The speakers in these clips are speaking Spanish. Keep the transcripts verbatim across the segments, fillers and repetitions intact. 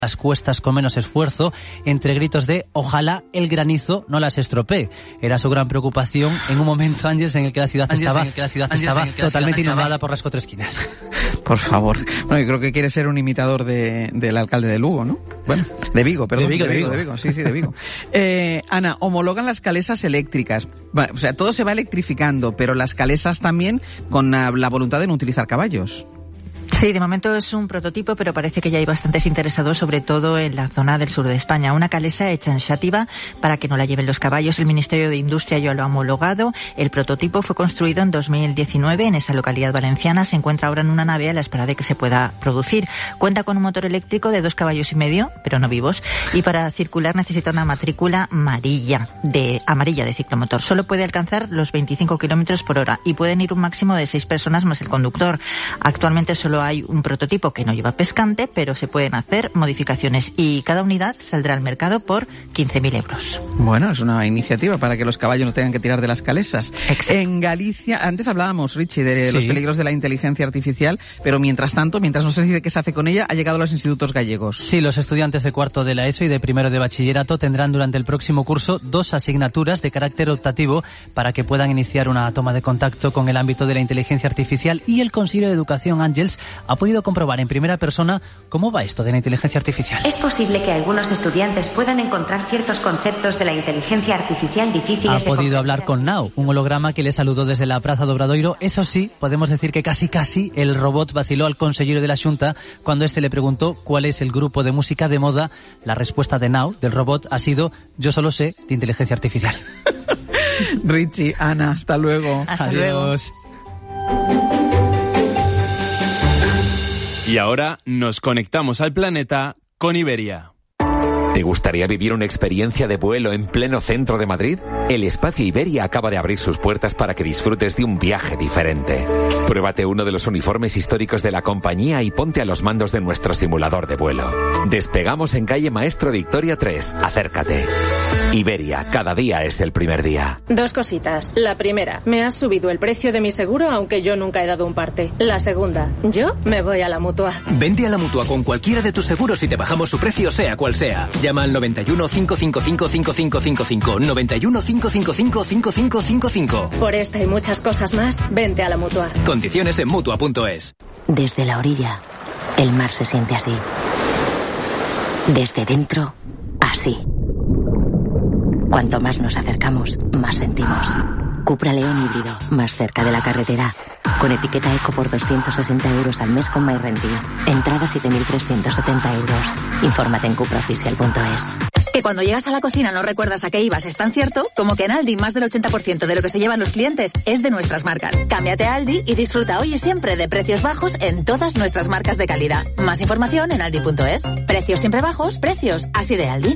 las cuestas con menos esfuerzo, entre gritos de ojalá el granizo no las estropee. Era su gran preocupación en un momento, Ángeles, en el que la ciudad Ángeles, estaba, que la ciudad estaba que totalmente inundada estaba... por las cuatro esquinas. Por favor. Bueno, yo creo que quiere ser un imitador de, del alcalde de Lugo, ¿no? Bueno, de Vigo, perdón. De Vigo, de Vigo. De Vigo, sí, sí, de Vigo. eh, Ana, homologan las calesas eléctricas. O sea, todo se va electrificando, pero las calesas también con la, la voluntad de no utilizar caballos. Sí, de momento es un prototipo, pero parece que ya hay bastantes interesados, sobre todo en la zona del sur de España. Una calesa hecha en Xàtiva para que no la lleven los caballos. El Ministerio de Industria ya lo ha homologado. El prototipo fue construido en dos mil diecinueve en esa localidad valenciana. Se encuentra ahora en una nave a la espera de que se pueda producir. Cuenta con un motor eléctrico de dos caballos y medio, pero no vivos. Y para circular necesita una matrícula amarilla de, amarilla de ciclomotor. Solo puede alcanzar los veinticinco kilómetros por hora y pueden ir un máximo de seis personas más el conductor. Actualmente solo hay un prototipo que no lleva pescante, pero se pueden hacer modificaciones y cada unidad saldrá al mercado por quince mil euros. Bueno, es una iniciativa para que los caballos no tengan que tirar de las calesas. Exacto. En Galicia, antes hablábamos, Richie, de sí. los peligros de la inteligencia artificial, pero mientras tanto, mientras no se decide qué se hace con ella, ha llegado a los institutos gallegos. Sí, los estudiantes de cuarto de la ESO y de primero de bachillerato tendrán durante el próximo curso dos asignaturas de carácter optativo para que puedan iniciar una toma de contacto con el ámbito de la inteligencia artificial, y el Consejo de Educación, Ángeles, ha podido comprobar en primera persona cómo va esto de la inteligencia artificial. Es posible que algunos estudiantes puedan encontrar ciertos conceptos de la inteligencia artificial difíciles Ha de podido hablar con Nao, un holograma que le saludó desde la Praza do Obradoiro. Eso sí, podemos decir que casi casi el robot vaciló al consejero de la Xunta cuando este le preguntó cuál es el grupo de música de moda. La respuesta de Nao, del robot, ha sido: yo solo sé de inteligencia artificial. Richie, Ana, hasta luego. Hasta Adiós. Luego. Y ahora nos conectamos al planeta con Iberia. ¿Te gustaría vivir una experiencia de vuelo en pleno centro de Madrid? El Espacio Iberia acaba de abrir sus puertas para que disfrutes de un viaje diferente. Pruébate uno de los uniformes históricos de la compañía y ponte a los mandos de nuestro simulador de vuelo. Despegamos en calle Maestro Victoria tres. Acércate. Iberia, cada día es el primer día. Dos cositas. La primera, me has subido el precio de mi seguro aunque yo nunca he dado un parte. La segunda, yo me voy a la Mutua. Vente a la Mutua con cualquiera de tus seguros y te bajamos su precio sea cual sea. Llama al noventa y uno, cinco cinco cinco, cinco cinco cinco cinco, noventa y uno, cinco cinco cinco, cinco cinco cinco cinco. Por esta y muchas cosas más, vente a la Mutua. Condiciones en Mutua punto es. Desde la orilla, el mar se siente así. Desde dentro, así. Cuanto más nos acercamos, más sentimos. Cupra León híbrido, más cerca de la carretera. Con etiqueta eco por doscientos sesenta euros al mes con MyRenting. Entrada siete mil trescientos setenta euros. Infórmate en cupra oficial punto es. Que cuando llegas a la cocina no recuerdas a qué ibas es tan cierto como que en Aldi más del ochenta por ciento de lo que se llevan los clientes es de nuestras marcas. Cámbiate a Aldi y disfruta hoy y siempre de precios bajos en todas nuestras marcas de calidad. Más información en aldi punto es. Precios siempre bajos, precios así de Aldi.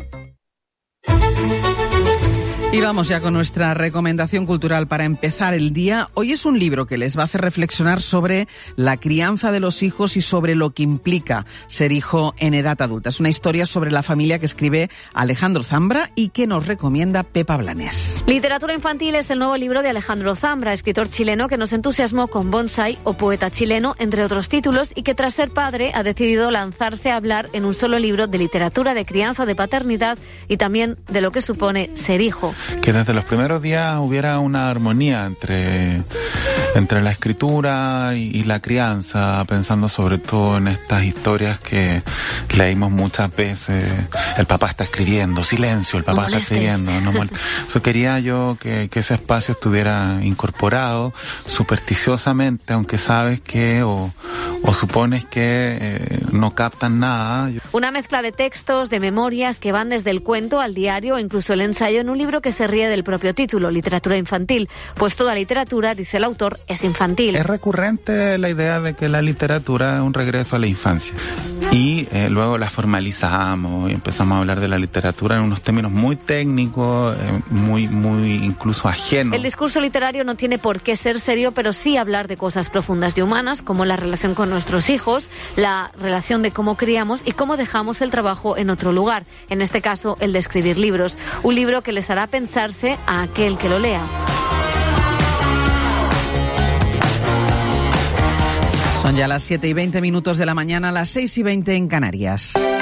Y vamos ya con nuestra recomendación cultural para empezar el día. Hoy es un libro que les va a hacer reflexionar sobre la crianza de los hijos y sobre lo que implica ser hijo en edad adulta. Es una historia sobre la familia que escribe Alejandro Zambra y que nos recomienda Pepa Blanes. Literatura infantil es el nuevo libro de Alejandro Zambra, escritor chileno que nos entusiasmó con Bonsai o Poeta chileno, entre otros títulos, y que tras ser padre ha decidido lanzarse a hablar en un solo libro de literatura, de crianza, de paternidad y también de lo que supone ser hijo. Que desde los primeros días hubiera una armonía entre, entre la escritura y, y la crianza, pensando sobre todo en estas historias que leímos muchas veces. El papá está escribiendo, silencio, el papá no está escribiendo. No mol- Eso quería yo que, que ese espacio estuviera incorporado supersticiosamente, aunque sabes que o, o supones que eh, no captan nada. Una mezcla de textos, de memorias que van desde el cuento al diario o incluso el ensayo en un libro que se ríe del propio título, literatura infantil, pues toda literatura, dice el autor, es infantil. Es recurrente la idea de que la literatura es un regreso a la infancia y eh, luego la formalizamos y empezamos a hablar de la literatura en unos términos muy técnicos, eh, muy, muy incluso ajenos. El discurso literario no tiene por qué ser serio, pero sí hablar de cosas profundas y humanas, como la relación con nuestros hijos, la relación de cómo criamos y cómo dejamos el trabajo en otro lugar, en este caso el de escribir libros, un libro que les hará pensarse a aquel que lo lea. Son ya las siete y veinte minutos de la mañana, las seis y veinte en Canarias.